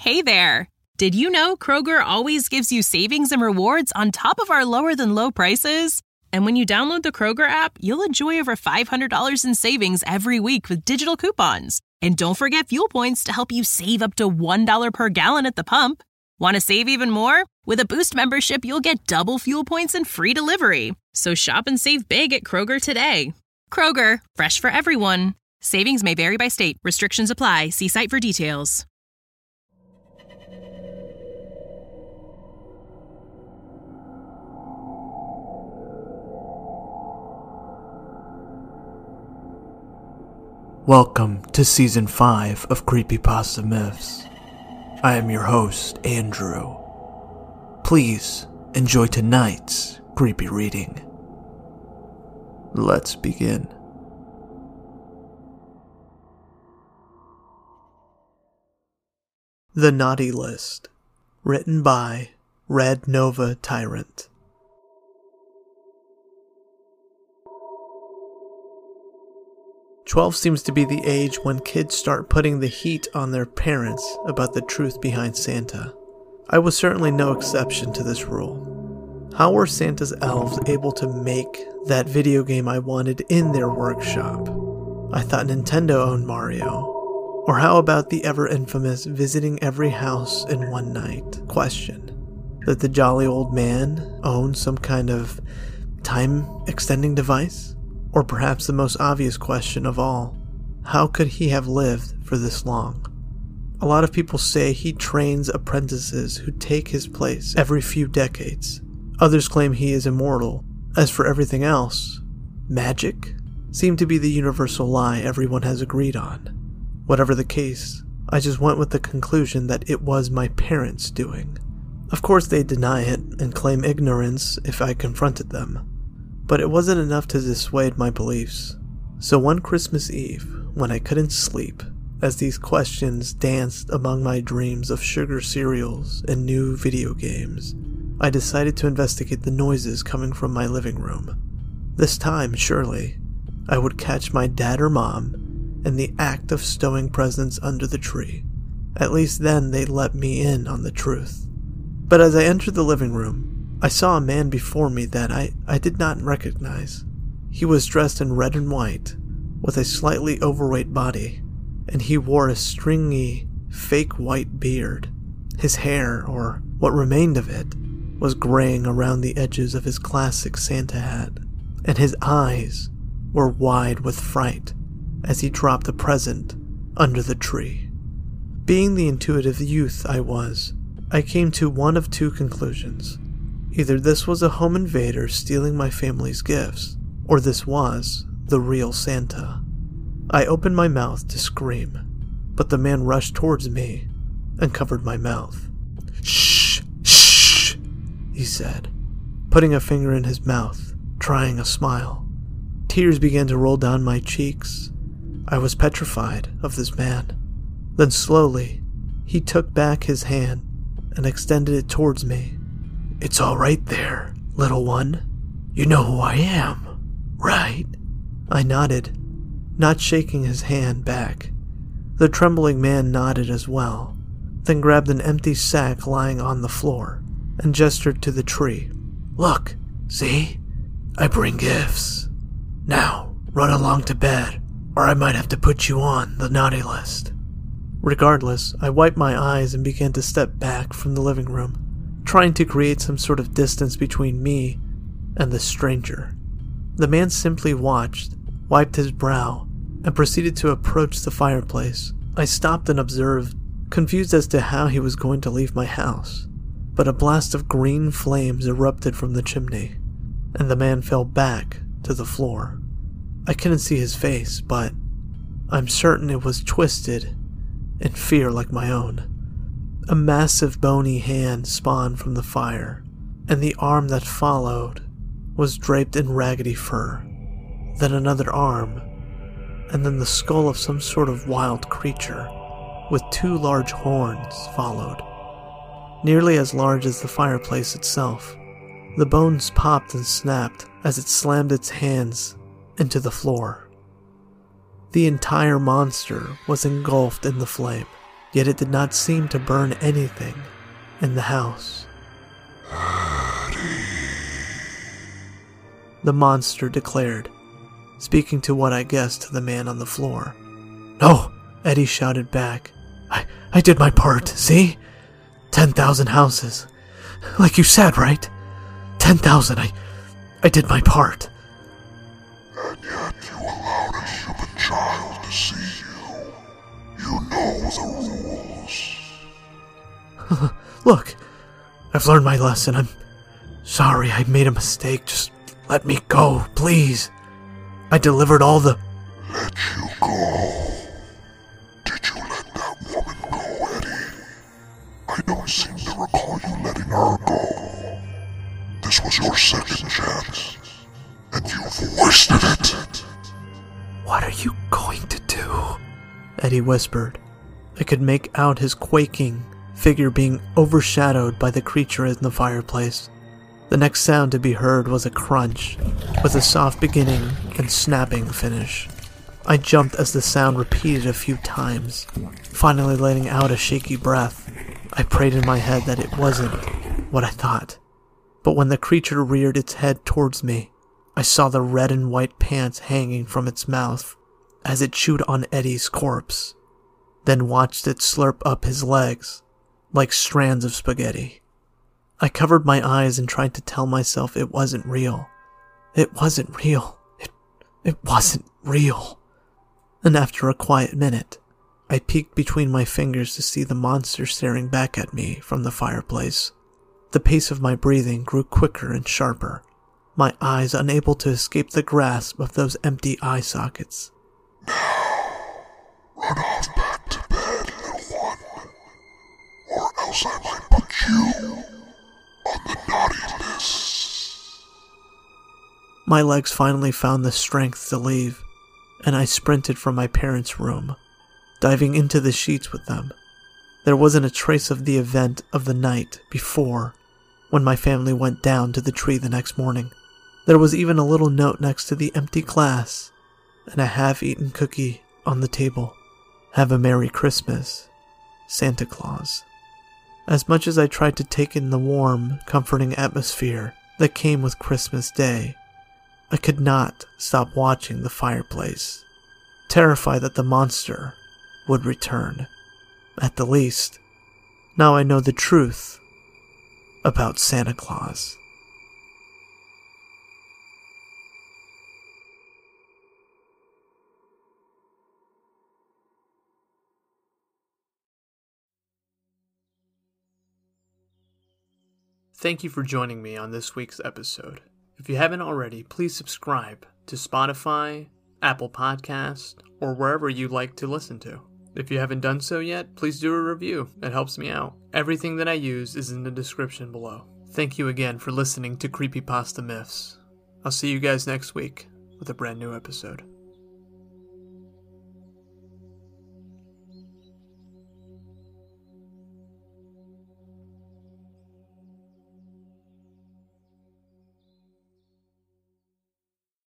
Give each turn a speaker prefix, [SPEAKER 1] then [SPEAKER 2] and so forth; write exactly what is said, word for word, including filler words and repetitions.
[SPEAKER 1] Hey there! Did you know Kroger always gives you savings and rewards on top of our lower-than-low prices? And when you download the Kroger app, you'll enjoy over five hundred dollars in savings every week with digital coupons. And don't forget fuel points to help you save up to one dollar per gallon at the pump. Want to save even more? With a Boost membership, you'll get double fuel points and free delivery. So shop and save big at Kroger today. Kroger, fresh for everyone. Savings may vary by state. Restrictions apply. See site for details.
[SPEAKER 2] Welcome to Season five of Creepypasta Myths. I am your host, Andrew. Please enjoy tonight's creepy reading. Let's begin. The Naughty List, written by Red Nova Tyrant. Twelve seems to be the age when kids start putting the heat on their parents about the truth behind Santa. I was certainly no exception to this rule. How were Santa's elves able to make that video game I wanted in their workshop? I thought Nintendo owned Mario. Or how about the ever-infamous visiting every house in one night question? That the jolly old man owned some kind of time-extending device? Or perhaps the most obvious question of all, how could he have lived for this long? A lot of people say he trains apprentices who take his place every few decades. Others claim he is immortal. As for everything else, magic seemed to be the universal lie everyone has agreed on. Whatever the case, I just went with the conclusion that it was my parents' doing. Of course they deny it and claim ignorance if I confronted them. But it wasn't enough to dissuade my beliefs. So one Christmas Eve, when I couldn't sleep, as these questions danced among my dreams of sugar cereals and new video games, I decided to investigate the noises coming from my living room. This time, surely, I would catch my dad or mom in the act of stowing presents under the tree. At least then they'd let me in on the truth. But as I entered the living room, I saw a man before me that I, I did not recognize. He was dressed in red and white, with a slightly overweight body, and he wore a stringy, fake white beard. His hair, or what remained of it, was graying around the edges of his classic Santa hat, and his eyes were wide with fright as he dropped a present under the tree. Being the intuitive youth I was, I came to one of two conclusions. Either this was a home invader stealing my family's gifts, or this was the real Santa. I opened my mouth to scream, but the man rushed towards me and covered my mouth. "Shh, shh," he said, putting a finger in his mouth, trying a smile. Tears began to roll down my cheeks. I was petrified of this man. Then slowly, he took back his hand and extended it towards me. "It's all right there, little one. You know who I am, right?" I nodded, not shaking his hand back. The trembling man nodded as well, then grabbed an empty sack lying on the floor and gestured to the tree. "Look, see? I bring gifts. Now, run along to bed, or I might have to put you on the naughty list." Regardless, I wiped my eyes and began to step back from the living room, trying to create some sort of distance between me and the stranger. The man simply watched, wiped his brow, and proceeded to approach the fireplace. I stopped and observed, confused as to how he was going to leave my house. But a blast of green flames erupted from the chimney, and the man fell back to the floor. I couldn't see his face, but I'm certain it was twisted in fear like my own. A massive bony hand spawned from the fire, and the arm that followed was draped in raggedy fur. Then another arm, and then the skull of some sort of wild creature, with two large horns followed, nearly as large as the fireplace itself. The bones popped and snapped as it slammed its hands into the floor. The entire monster was engulfed in the flame, yet it did not seem to burn anything in the house. The monster declared, speaking to what I guessed to the man on the floor. "No," Eddie shouted back. I, I did my part, see? ten thousand houses. Like you said, right? ten thousand, I, I did my part."
[SPEAKER 3] And yet you allowed a human child to see you. You know the rules.
[SPEAKER 2] Look, I've learned my lesson. I'm sorry I made a mistake. Just let me go, please. I delivered all the...
[SPEAKER 3] Let you go? Did you let that woman go, Eddie? I don't seem to recall you letting her go. This was your second chance, and you've wasted it.
[SPEAKER 2] What are you going to do? Eddie whispered. I could make out his quaking figure being overshadowed by the creature in the fireplace. The next sound to be heard was a crunch, with a soft beginning and snapping finish. I jumped as the sound repeated a few times, finally letting out a shaky breath. I prayed in my head that it wasn't what I thought. But when the creature reared its head towards me, I saw the red and white pants hanging from its mouth as it chewed on Eddie's corpse, then watched it slurp up his legs like strands of spaghetti. I covered my eyes and tried to tell myself it wasn't real. It wasn't real. It, it wasn't real. And after a quiet minute, I peeked between my fingers to see the monster staring back at me from the fireplace. The pace of my breathing grew quicker and sharper, my eyes unable to escape the grasp of those empty eye sockets.
[SPEAKER 3] Now, run off back to bed, little one, or else I might put you on the naughty list.
[SPEAKER 2] My legs finally found the strength to leave, and I sprinted from my parents' room, diving into the sheets with them. There wasn't a trace of the event of the night before, when my family went down to the tree the next morning. There was even a little note next to the empty glass, and a half-eaten cookie on the table. "Have a Merry Christmas, Santa Claus." As much as I tried to take in the warm, comforting atmosphere that came with Christmas Day, I could not stop watching the fireplace, terrified that the monster would return. At the least, now I know the truth about Santa Claus. Thank you for joining me on this week's episode. If you haven't already, please subscribe to Spotify, Apple Podcast, or wherever you like to listen to. If you haven't done so yet, please do a review. It helps me out. Everything that I use is in the description below. Thank you again for listening to Creepypasta Myths. I'll see you guys next week with a brand new episode.